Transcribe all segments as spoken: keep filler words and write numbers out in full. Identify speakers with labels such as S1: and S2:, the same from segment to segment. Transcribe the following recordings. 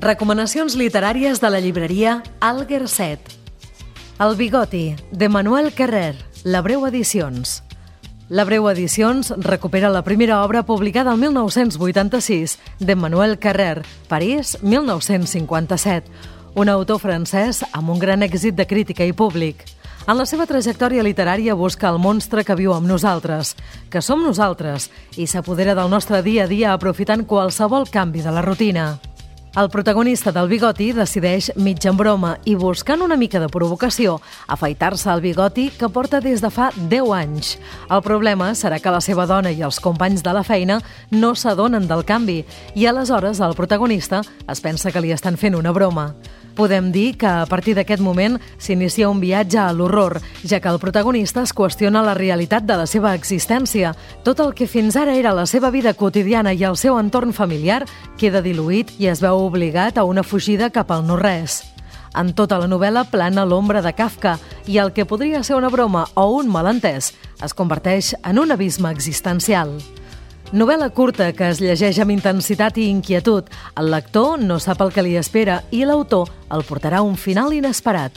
S1: Recomanacions literàries de la llibreria Alguer set. El bigoti, de Manuel Carrer, L'Abreu Edicions. L'Abreu Edicions recupera la primera obra publicada el mil nou-cents vuitanta-sis de Manuel Carrer, París, mil nou-cents cinquanta-set, un autor francès amb un gran èxit de crítica i públic. En la seva trajectòria literària busca el monstre que viu amb nosaltres, que som nosaltres, i s'apodera del nostre dia a dia aprofitant qualsevol canvi de la rutina. El protagonista del bigoti decideix, mig en broma i buscant una mica de provocació, afaitar-se el bigoti que porta des de fa deu anys. El problema serà que la seva dona i els companys de la feina no s'adonen del canvi i aleshores el protagonista es pensa que li estan fent una broma. Podem dir que a partir d'aquest moment s'inicia un viatge a l'horror, ja que el protagonista es qüestiona la realitat de la seva existència. Tot el que fins ara era la seva vida quotidiana i el seu entorn familiar queda diluït i es veu obligat a una fugida cap al no-res. En tota la novel·la plana l'ombra de Kafka i el que podria ser una broma o un malentès es converteix en un abisme existencial. Novel·la curta que es llegeix amb intensitat i inquietud. El lector no sap el que li espera i l'autor el portarà a un final inesperat.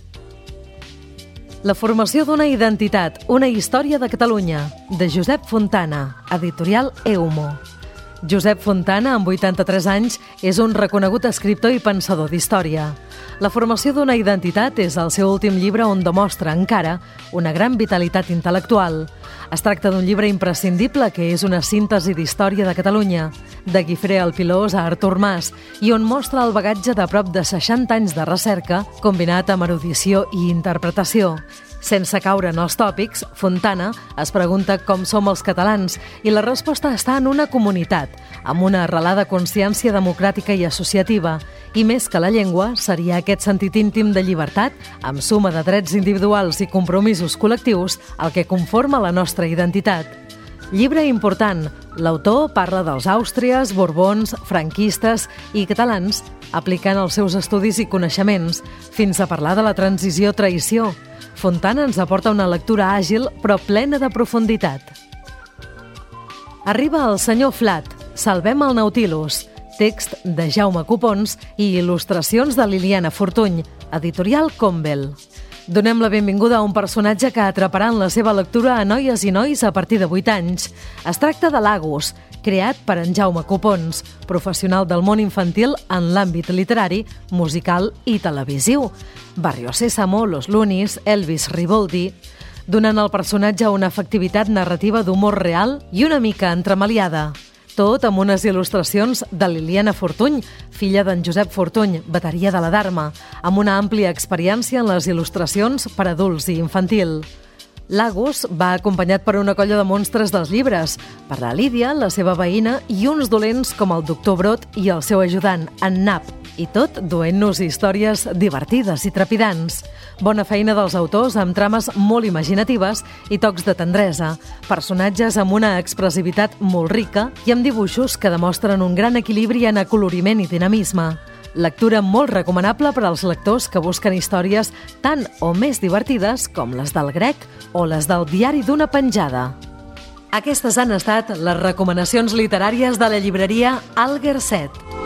S1: La formació d'una identitat, una història de Catalunya, de Josep Fontana, editorial Eumo. Josep Fontana, amb vuitanta-tres anys, és un reconegut escriptor i pensador d'història. La formació d'una identitat és el seu últim llibre on demostra encara una gran vitalitat intel·lectual. Es tracta d'un llibre imprescindible que és una síntesi d'història de Catalunya, de Guifré el Pilós a Artur Mas, i on mostra el bagatge de prop de seixanta anys de recerca combinat amb erudició i interpretació. Sense caure en els tòpics, Fontana es pregunta com som els catalans i la resposta està en una comunitat, amb una arrelada consciència democràtica i associativa. I més que la llengua, seria aquest sentit íntim de llibertat, amb suma de drets individuals i compromisos col·lectius, el que conforma la nostra identitat. Llibre important. L'autor parla dels àustries, borbons, franquistes i catalans, aplicant els seus estudis i coneixements, fins a parlar de la transició-traïció. Fontana ens aporta una lectura àgil però plena de profunditat. Arriba el senyor Flat, Salvem el Nautilus, text de Jaume Copons i il·lustracions de Liliana Fortuny, editorial Combel. Donem la benvinguda a un personatge que atraparà en la seva lectura a noies i nois a partir de vuit anys. Es tracta de Lagos, creat per en Jaume Copons, professional del món infantil en l'àmbit literari, musical i televisiu. Barrio Sésamo, Los Lunis, Elvis Riboldi, donant al personatge una efectivitat narrativa d'humor real i una mica entremaliada. Tot amb unes il·lustracions de Liliana Fortuny, filla d'en Josep Fortuny, bateria de la Dharma, amb una àmplia experiència en les il·lustracions per adults i infantil. Lagos va acompanyat per una colla de monstres dels llibres, per la Lídia, la seva veïna, i uns dolents com el doctor Brot i el seu ajudant, en Nap, i tot duent-nos històries divertides i trepidants. Bona feina dels autors amb trames molt imaginatives i tocs de tendresa, personatges amb una expressivitat molt rica i amb dibuixos que demostren un gran equilibri en acoloriment i dinamisme. Lectura molt recomanable per als lectors que busquen històries tan o més divertides com les del Grec o les del Diari d'una penjada. Aquestes han estat les recomanacions literàries de la llibreria Alguer set.